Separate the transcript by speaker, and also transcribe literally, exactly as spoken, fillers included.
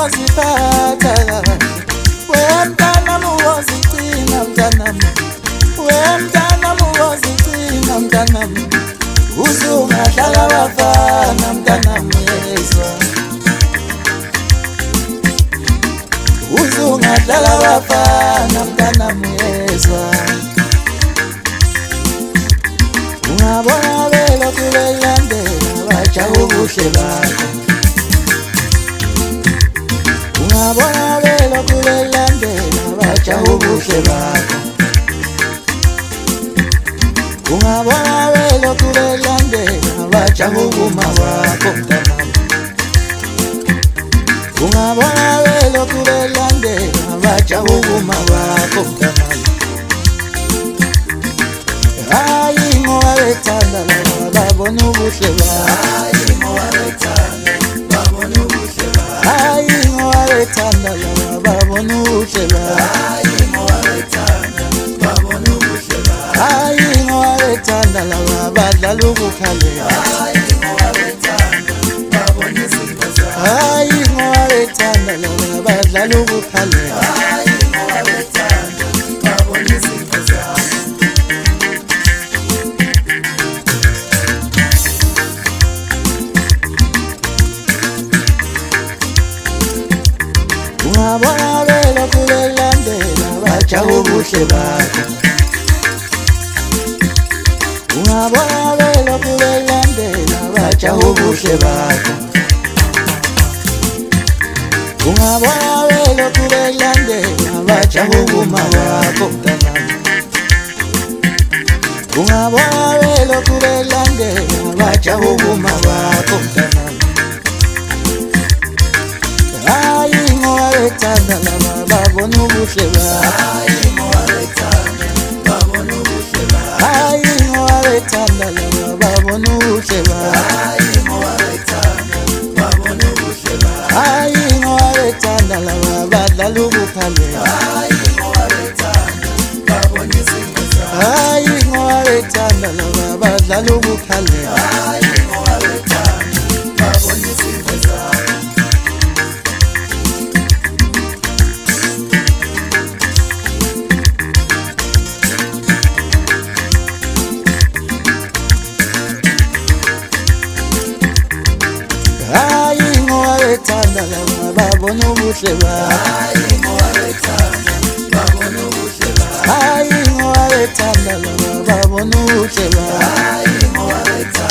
Speaker 1: uyaziphatha kahle wemntanami uyazigcina mntanami wemntanami uyazigcina mntanami uzungadlala abafana mntanami yezwa uzungadlala abafana mntanami yezwa ungabona belokhu belandela batsha ubuhle bakho ungabona belokhu belandela batsha ubuhle bakho ungabona belokhu belandela batsha ukuma kwakho mntanami ungabona belokhu belandela batsha ukuma kwakho mntanami hayi ngoba bethanda laba babona ubuhle bakho hayi ngoba bethanda babona ubuhle bakho hayi ngoba bethanda laba babona ubuhle bakho hayi ngoba bethanda babona ubuhle bakho hayi ngoba bethanda laba badlala ukukhalela hayi ngoba bethanda babona izinto zakho hayi ngoba bethanda laba badlala ukukhalela hayi ngoba bethanda babona izinto zakho ungabona belokhu belandela batsha ubuhle bakho ungabona belokhu belandela batsha ubuhle bakho ungabona belokhu belandela batsha ukuma kwakho mntanami ungabona belokhu belandela batsha ukuma kwakho mntanami hayi ngoba bethanda laba babona ubuhle bakho hayi ngoba bethanda babona ubuhle bakho hayi ngoba bethanda laba babona ubuhle bakho hayi ngoba bethanda babona ubuhle bakho hayi ngoba bethanda laba badlala ukukhalela hayi ngoba bethanda babona izinto zakho hayi ngoba bethanda laba badlala ukukhalela hayi ngoba bethanda babona izinto zakho hayi ngoba bethanda laba babona ubuhle bakho hayi ngoba bethanda babona ubuhle bakho hayi ngoba bethanda laba babona ubuhle bakho hayi ngoba bethanda